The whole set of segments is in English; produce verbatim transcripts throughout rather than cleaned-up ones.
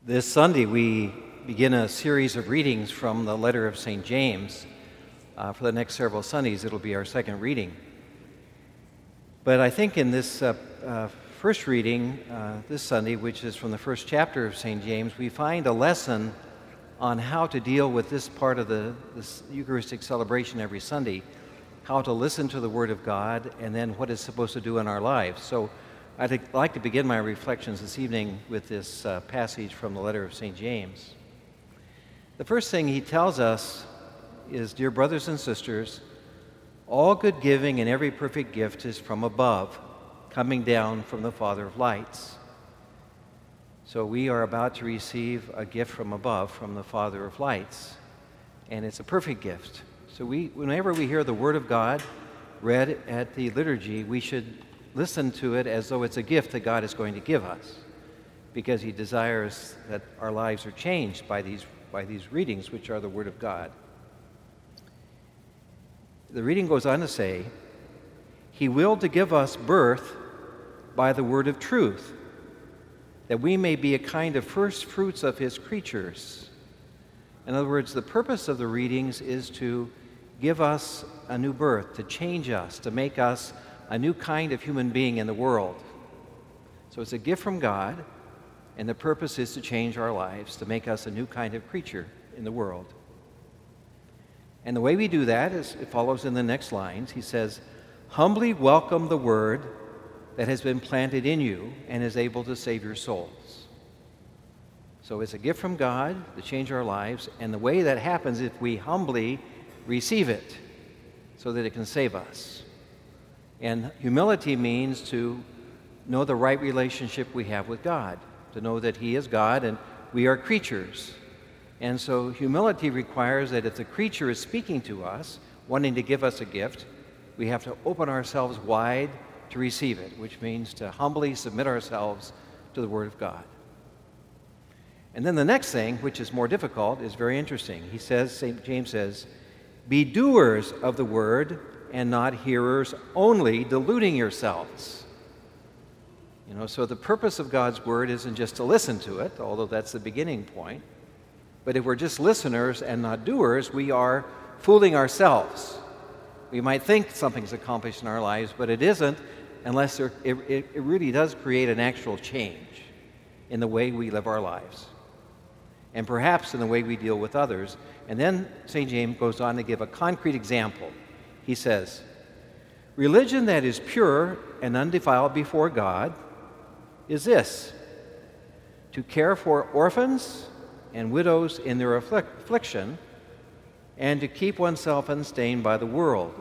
This Sunday, we begin a series of readings from the letter of Saint James. Uh, for the next several Sundays, it'll be our second reading. But I think in this uh, uh, first reading uh, this Sunday, which is from the first chapter of Saint James, we find a lesson on how to deal with this part of the this Eucharistic celebration every Sunday, how to listen to the Word of God, and then what it's supposed to do in our lives. So I'd like to begin my reflections this evening with this uh, passage from the letter of Saint James. The first thing he tells us is, dear brothers and sisters, all good giving and every perfect gift is from above, coming down from the Father of lights. So we are about to receive a gift from above, from the Father of lights, and it's a perfect gift. So we, whenever we hear the Word of God read at the liturgy, we should listen to it as though it's a gift that God is going to give us, because he desires that our lives are changed by these, by these readings, which are the Word of God. The reading goes on to say, he willed to give us birth by the word of truth, that we may be a kind of first fruits of his creatures. In other words, the purpose of the readings is to give us a new birth, to change us, to make us a new kind of human being in the world. So it's a gift from God, and the purpose is to change our lives, to make us a new kind of creature in the world. And the way we do that is, it follows in the next lines. He says, humbly welcome the word that has been planted in you and is able to save your souls. So it's a gift from God to change our lives, and the way that happens is if we humbly receive it so that it can save us. And humility means to know the right relationship we have with God, to know that he is God and we are creatures. And so humility requires that if the creature is speaking to us, wanting to give us a gift, we have to open ourselves wide to receive it, which means to humbly submit ourselves to the Word of God. And then the next thing, which is more difficult, is very interesting. He says, Saint James says, be doers of the Word and not hearers only, deluding yourselves. You know, so the purpose of God's Word isn't just to listen to it, although that's the beginning point. But if we're just listeners and not doers, we are fooling ourselves. We might think something's accomplished in our lives, but it isn't unless there, it, it, it really does create an actual change in the way we live our lives, and perhaps in the way we deal with others. And then Saint James goes on to give a concrete example. He says, religion that is pure and undefiled before God is this: to care for orphans and widows in their affliction, and to keep oneself unstained by the world.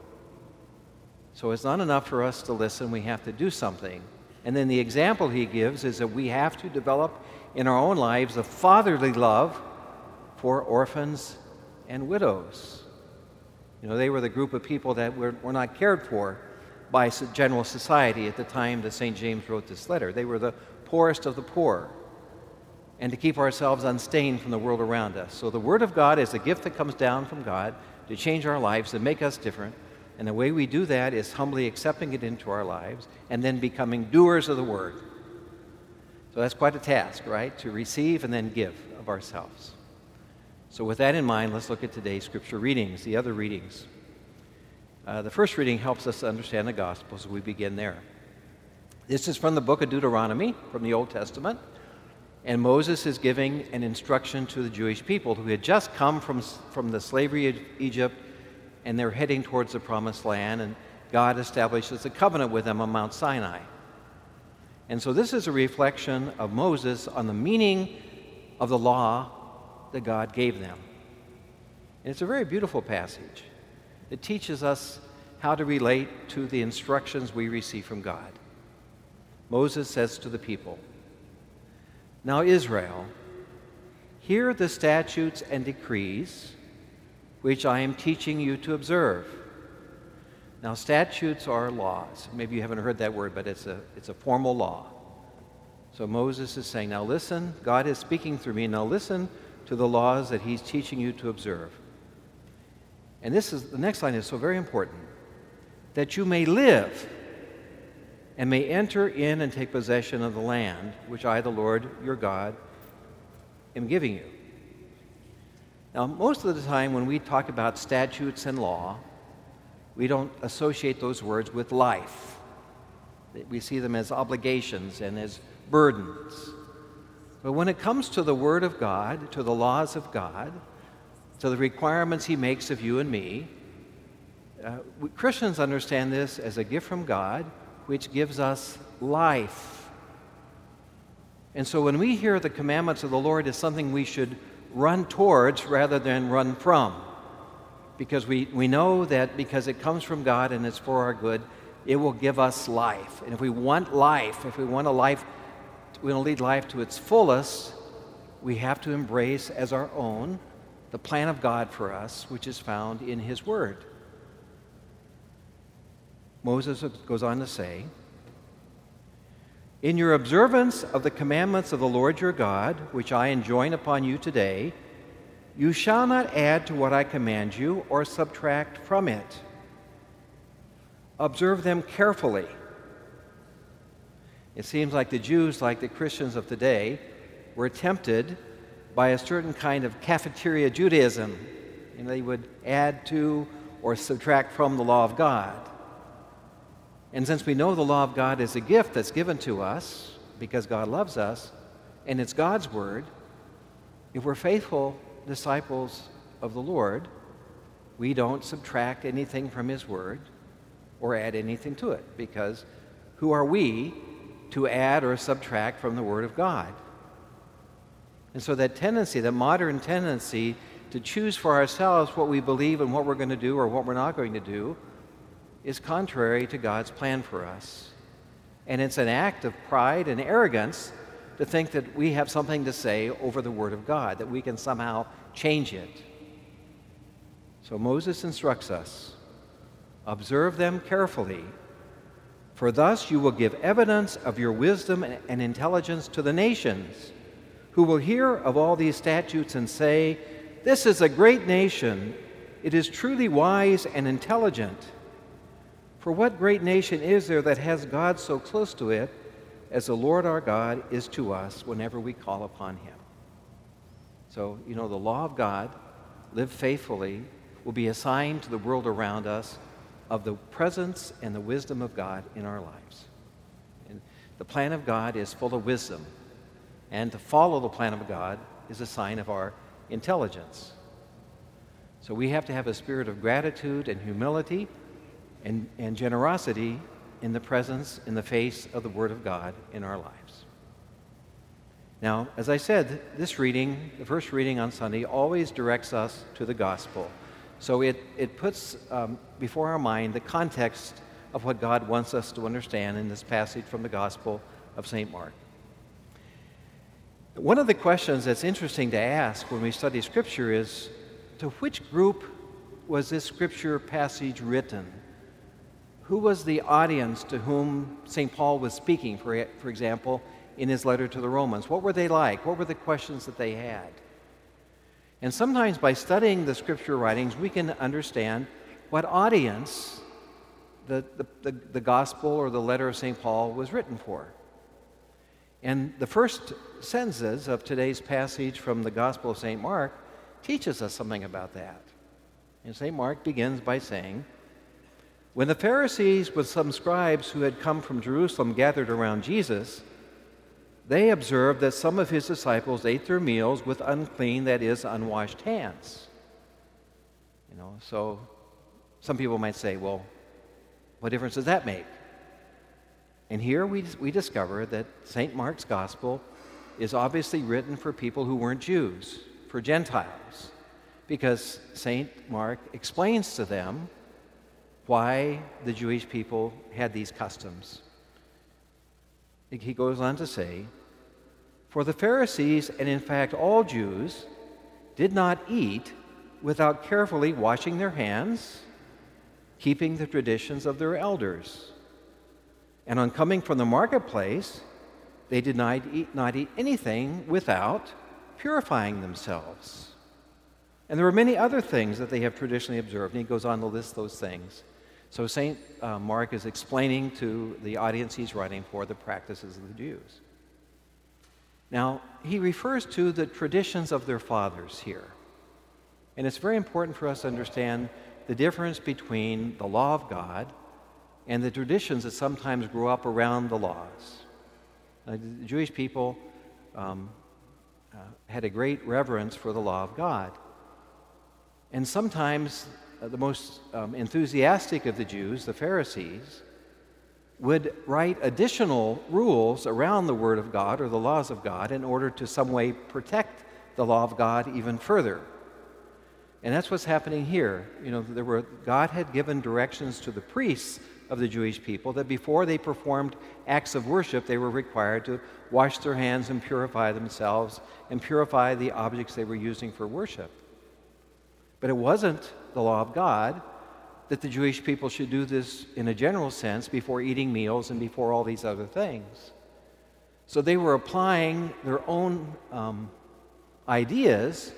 So it's not enough for us to listen, we have to do something. And then the example he gives is that we have to develop in our own lives a fatherly love for orphans and widows. You know, they were the group of people that were, were not cared for by general society at the time that Saint James wrote this letter. They were the poorest of the poor. And to keep ourselves unstained from the world around us. So the Word of God is a gift that comes down from God to change our lives, to make us different. And the way we do that is humbly accepting it into our lives and then becoming doers of the Word. So that's quite a task, right? To receive and then give of ourselves. So with that in mind, let's look at today's scripture readings, the other readings. Uh, the first reading helps us to understand the gospel, so we begin there. This is from the book of Deuteronomy, from the Old Testament. And Moses is giving an instruction to the Jewish people who had just come from, from the slavery of Egypt, and they're heading towards the promised land, and God establishes a covenant with them on Mount Sinai. And so this is a reflection of Moses on the meaning of the law that God gave them. And it's a very beautiful passage. It teaches us how to relate to the instructions we receive from God. Moses says to the people, now, Israel, hear the statutes and decrees which I am teaching you to observe. Now, statutes are laws. Maybe you haven't heard that word, but it's a, it's a formal law. So Moses is saying, now listen, God is speaking through me. Now listen to the laws that he's teaching you to observe. And this is, the next line is so very important, that you may live and may enter in and take possession of the land which I, the Lord your God, am giving you. Now, most of the time when we talk about statutes and law, we don't associate those words with life. We see them as obligations and as burdens. But when it comes to the Word of God, to the laws of God, to the requirements He makes of you and me, uh, we, Christians understand this as a gift from God, which gives us life. And so when we hear the commandments of the Lord as something we should run towards rather than run from, because we, we know that because it comes from God and it's for our good, it will give us life. And if we want life, if we want a life, we want to lead life to its fullest, we have to embrace as our own the plan of God for us, which is found in His Word. Moses goes on to say, "In your observance of the commandments of the Lord your God, which I enjoin upon you today, you shall not add to what I command you or subtract from it. Observe them carefully." It seems like the Jews, like the Christians of today, were tempted by a certain kind of cafeteria Judaism. You know, they would add to or subtract from the law of God. And since we know the law of God is a gift that's given to us because God loves us, and it's God's Word, if we're faithful disciples of the Lord, we don't subtract anything from His Word or add anything to it, because who are we to add or subtract from the Word of God? And so that tendency, that modern tendency to choose for ourselves what we believe and what we're going to do or what we're not going to do, is contrary to God's plan for us. And it's an act of pride and arrogance to think that we have something to say over the Word of God, that we can somehow change it. So Moses instructs us, "Observe them carefully, for thus you will give evidence of your wisdom and intelligence to the nations, who will hear of all these statutes and say, 'This is a great nation. It is truly wise and intelligent.' For what great nation is there that has God so close to it as the Lord our God is to us whenever we call upon Him?" So, you know, the law of God, lived faithfully, will be a sign to the world around us of the presence and the wisdom of God in our lives. And the plan of God is full of wisdom, and to follow the plan of God is a sign of our intelligence. So we have to have a spirit of gratitude and humility and, and generosity in the presence, in the face of the Word of God in our lives. Now, as I said, this reading, the first reading on Sunday, always directs us to the gospel. So it, it puts um, before our mind the context of what God wants us to understand in this passage from the Gospel of Saint Mark. One of the questions that's interesting to ask when we study Scripture is, to which group was this Scripture passage written? Who was the audience to whom Saint Paul was speaking, for, for example, in his letter to the Romans? What were they like? What were the questions that they had? And sometimes by studying the Scripture writings, we can understand what audience the, the, the, the Gospel or the letter of Saint Paul was written for. And the first sentences of today's passage from the Gospel of Saint Mark teaches us something about that. And Saint Mark begins by saying, "When the Pharisees with some scribes who had come from Jerusalem gathered around Jesus, they observed that some of his disciples ate their meals with unclean, that is, unwashed hands." You know, so some people might say, well, what difference does that make? And here we, we discover that Saint Mark's Gospel is obviously written for people who weren't Jews, for Gentiles, because Saint Mark explains to them why the Jewish people had these customs. He goes on to say, "For the Pharisees, and in fact all Jews, did not eat without carefully washing their hands, keeping the traditions of their elders. And on coming from the marketplace, they did not eat, not eat anything without purifying themselves. And there were many other things that they have traditionally observed." And he goes on to list those things. So Saint Uh, Mark is explaining to the audience he's writing for the practices of the Jews. Now, he refers to the traditions of their fathers here. And it's very important for us to understand the difference between the law of God and the traditions that sometimes grow up around the laws. Uh, the Jewish people um, uh, had a great reverence for the law of God. And sometimes uh, the most um, enthusiastic of the Jews, the Pharisees, would write additional rules around the Word of God or the laws of God in order to some way protect the law of God even further. And that's what's happening here. You know, there were, God had given directions to the priests of the Jewish people that before they performed acts of worship, they were required to wash their hands and purify themselves and purify the objects they were using for worship. But it wasn't the law of God that the Jewish people should do this in a general sense before eating meals and before all these other things. So they were applying their own um, ideas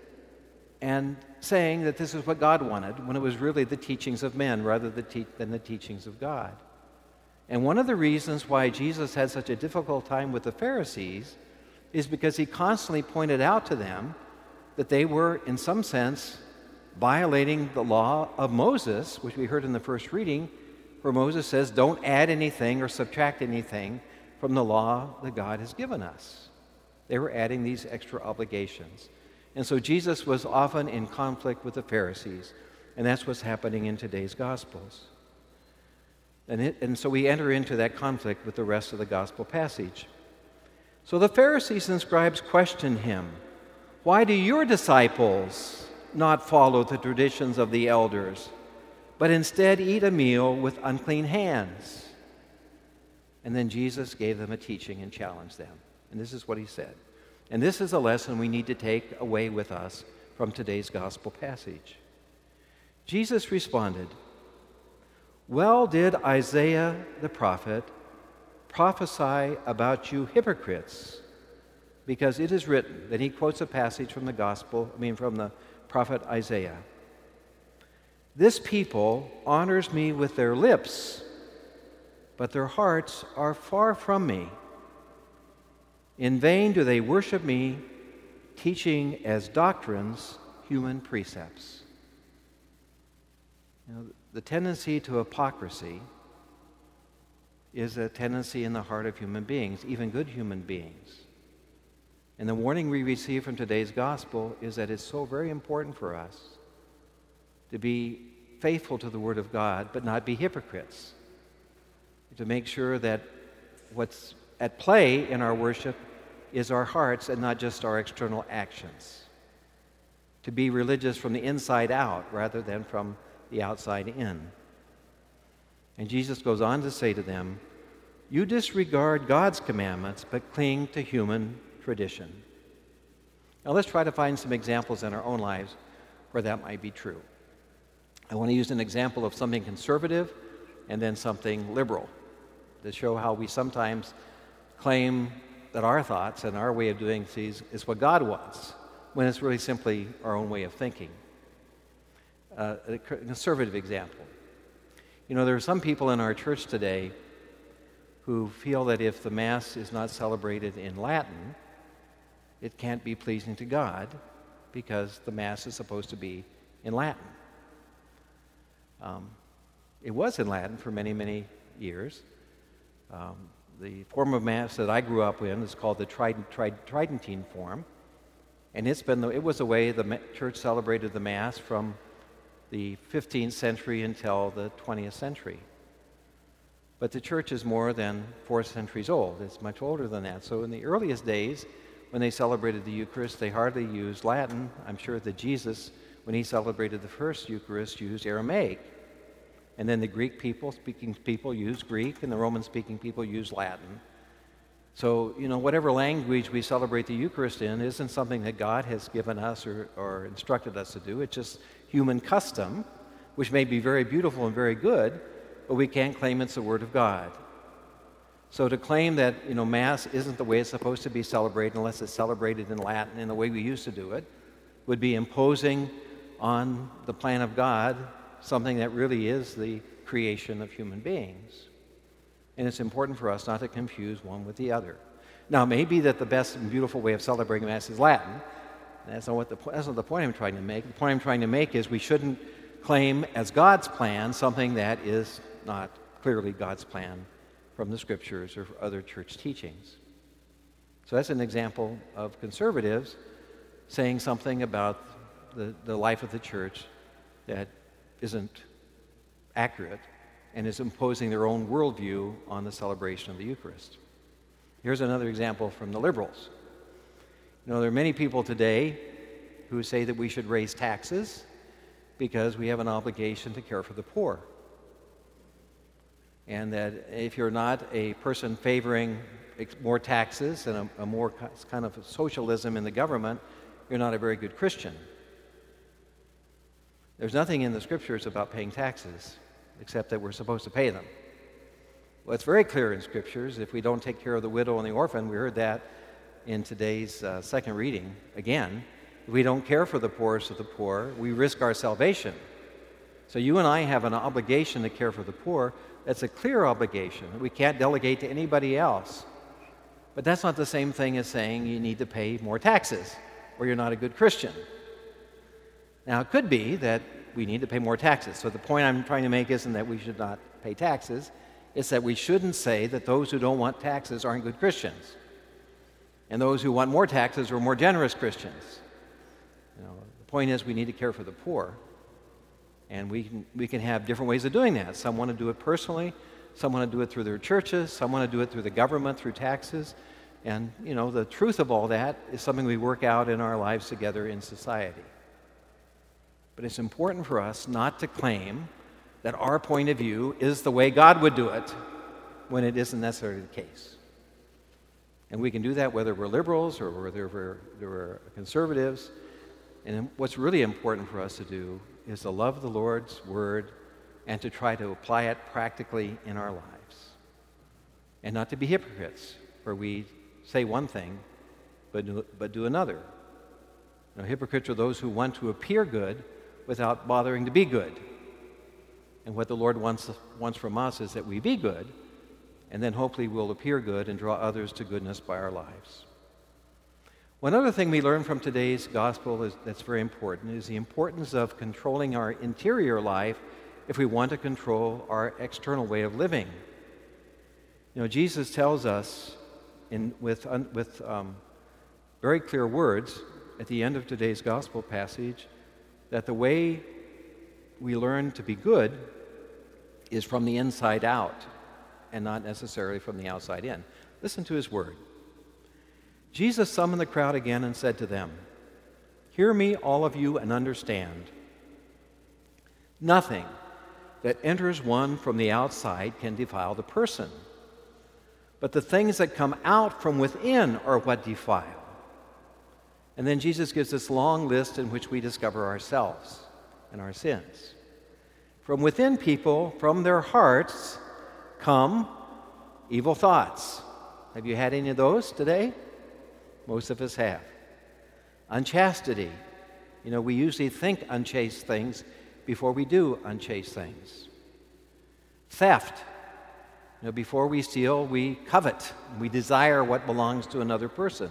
and saying that this is what God wanted, when it was really the teachings of men rather than the teachings of God. And one of the reasons why Jesus had such a difficult time with the Pharisees is because he constantly pointed out to them that they were, in some sense, violating the law of Moses, which we heard in the first reading, where Moses says, don't add anything or subtract anything from the law that God has given us. They were adding these extra obligations. And so Jesus was often in conflict with the Pharisees, and that's what's happening in today's Gospels. And, it, and so we enter into that conflict with the rest of the Gospel passage. So the Pharisees and scribes questioned him, "Why do your disciples not follow the traditions of the elders, but instead eat a meal with unclean hands?" And then Jesus gave them a teaching and challenged them. And this is what he said. And this is a lesson we need to take away with us from today's gospel passage. Jesus responded, "Well did Isaiah the prophet prophesy about you hypocrites, because it is written," then he quotes a passage from the gospel, I mean from the prophet Isaiah. "This people honors me with their lips, but their hearts are far from me. In vain do they worship me, teaching as doctrines human precepts." You know, the tendency to hypocrisy is a tendency in the heart of human beings, even good human beings. And the warning we receive from today's gospel is that it's so very important for us to be faithful to the Word of God, but not be hypocrites. To make sure that what's at play in our worship is our hearts and not just our external actions. To be religious from the inside out rather than from the outside in. And Jesus goes on to say to them, "You disregard God's commandments, but cling to human tradition." Now let's try to find some examples in our own lives where that might be true. I want to use an example of something conservative and then something liberal to show how we sometimes claim that our thoughts and our way of doing things is what God wants, when it's really simply our own way of thinking. Uh, a conservative example. You know, there are some people in our church today who feel that if the Mass is not celebrated in Latin, it can't be pleasing to God because the Mass is supposed to be in Latin. Um, it was in Latin for many, many years. Um, the form of Mass that I grew up in is called the Trident, Trid, Tridentine form, and it's been the, it was the way the church celebrated the Mass from the fifteenth century until the twentieth century. But the church is more than four centuries old. It's much older than that. So in the earliest days, when they celebrated the Eucharist, they hardly used Latin. I'm sure that Jesus, when he celebrated the first Eucharist, used Aramaic. And then the Greek people-speaking people used Greek, and the Roman-speaking people used Latin. So, you know, whatever language we celebrate the Eucharist in isn't something that God has given us or, or instructed us to do. It's just human custom, which may be very beautiful and very good, but we can't claim it's the Word of God. So to claim that, you know, Mass isn't the way it's supposed to be celebrated unless it's celebrated in Latin in the way we used to do it would be imposing on the plan of God something that really is the creation of human beings. And it's important for us not to confuse one with the other. Now, it may be that the best and beautiful way of celebrating Mass is Latin. That's not, what the, that's not the point I'm trying to make. The point I'm trying to make is we shouldn't claim as God's plan something that is not clearly God's plan from the Scriptures or other church teachings. So that's an example of conservatives saying something about the, the life of the church that isn't accurate and is imposing their own worldview on the celebration of the Eucharist. Here's another example from the liberals. You know, there are many people today who say that we should raise taxes because we have an obligation to care for the poor. And that if you're not a person favoring more taxes and a, a more kind of socialism in the government, you're not a very good Christian. There's nothing in the Scriptures about paying taxes, except that we're supposed to pay them. Well, it's very clear in Scriptures, if we don't take care of the widow and the orphan, we heard that in today's uh, second reading again, if we don't care for the poorest of the poor, we risk our salvation. So you and I have an obligation to care for the poor. That's a clear obligation. We can't delegate to anybody else. But that's not the same thing as saying you need to pay more taxes or you're not a good Christian. Now, it could be that we need to pay more taxes. So the point I'm trying to make isn't that we should not pay taxes. It's that we shouldn't say that those who don't want taxes aren't good Christians. And those who want more taxes are more generous Christians. You know, the point is we need to care for the poor. And we can, we can have different ways of doing that. Some want to do it personally. Some want to do it through their churches. Some want to do it through the government, through taxes. And, you know, the truth of all that is something we work out in our lives together in society. But it's important for us not to claim that our point of view is the way God would do it when it isn't necessarily the case. And we can do that whether we're liberals or whether we're, we're conservatives. And what's really important for us to do is to love the Lord's Word and to try to apply it practically in our lives. And not to be hypocrites, where we say one thing but do, but do another. You know, hypocrites are those who want to appear good without bothering to be good. And what the Lord wants, wants from us is that we be good, and then hopefully we'll appear good and draw others to goodness by our lives. One other thing we learn from today's gospel is, that's very important is the importance of controlling our interior life if we want to control our external way of living. You know, Jesus tells us in, with, un, with um, very clear words at the end of today's gospel passage that the way we learn to be good is from the inside out and not necessarily from the outside in. Listen to his word. Jesus summoned the crowd again and said to them, "Hear me, all of you, and understand. Nothing that enters one from the outside can defile the person, but the things that come out from within are what defile." And then Jesus gives this long list in which we discover ourselves and our sins. From within people, from their hearts, come evil thoughts. Have you had any of those today? Most of us have. Unchastity. You know, we usually think unchaste things before we do unchaste things. Theft. You know, before we steal, we covet. We desire what belongs to another person.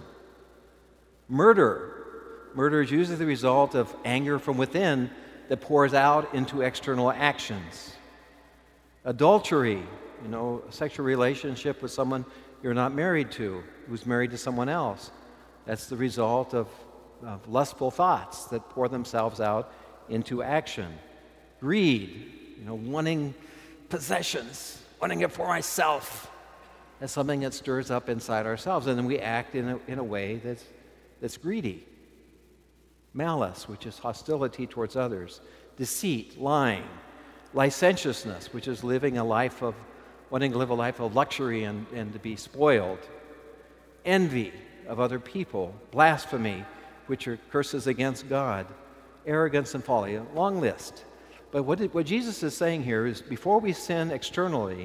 Murder. Murder is usually the result of anger from within that pours out into external actions. Adultery. You know, a sexual relationship with someone you're not married to, who's married to someone else. That's the result of, of lustful thoughts that pour themselves out into action. Greed, you know, wanting possessions, wanting it for myself. That's something that stirs up inside ourselves, and then we act in a, in a way that's, that's greedy. Malice, which is hostility towards others. Deceit, lying. Licentiousness, which is living a life of, wanting to live a life of luxury and, and to be spoiled. Envy of other people. Blasphemy, which are curses against God. Arrogance and folly. A long list. But what, it, what Jesus is saying here is before we sin externally,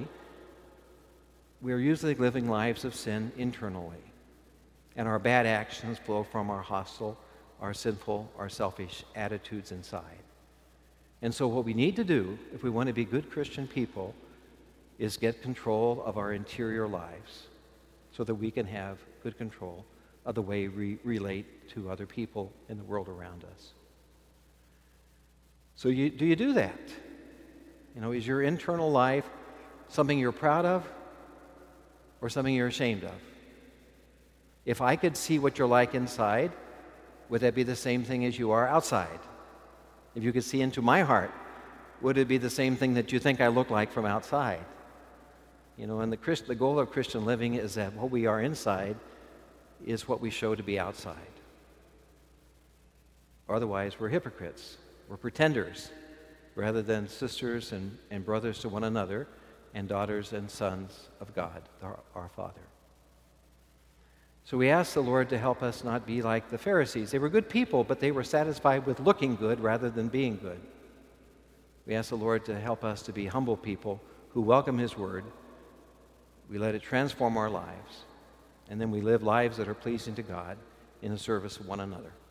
we are usually living lives of sin internally. And our bad actions flow from our hostile, our sinful, our selfish attitudes inside. And so what we need to do, if we want to be good Christian people, is get control of our interior lives so that we can have good control of the way we relate to other people in the world around us. So you, do you do that? You know, is your internal life something you're proud of or something you're ashamed of? If I could see what you're like inside, would that be the same thing as you are outside? If you could see into my heart, would it be the same thing that you think I look like from outside? You know, and the, Christ, the goal of Christian living is that what we are inside is what we show to be outside. Otherwise, we're hypocrites. We're pretenders, rather than sisters and, and brothers to one another and daughters and sons of God, our, our Father. So we ask the Lord to help us not be like the Pharisees. They were good people, but they were satisfied with looking good rather than being good. We ask the Lord to help us to be humble people who welcome His Word. We let it transform our lives, and then we live lives that are pleasing to God in the service of one another.